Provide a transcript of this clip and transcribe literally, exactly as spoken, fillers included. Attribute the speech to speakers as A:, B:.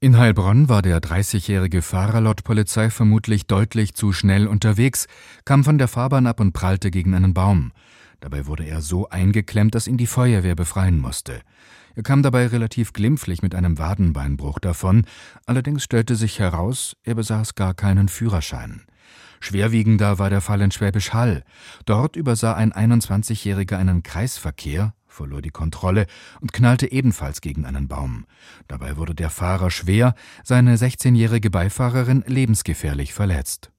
A: In Heilbronn war der dreißigjährige Fahrer laut Polizei vermutlich deutlich zu schnell unterwegs, kam von der Fahrbahn ab und prallte gegen einen Baum. Dabei wurde er so eingeklemmt, dass ihn die Feuerwehr befreien musste. Er kam dabei relativ glimpflich mit einem Wadenbeinbruch davon, allerdings stellte sich heraus, er besaß gar keinen Führerschein. Schwerwiegender war der Fall in Schwäbisch Hall. Dort übersah ein einundzwanzigjähriger einen Kreisverkehr, verlor die Kontrolle und knallte ebenfalls gegen einen Baum. Dabei wurde der Fahrer schwer, seine sechzehnjährige Beifahrerin lebensgefährlich verletzt.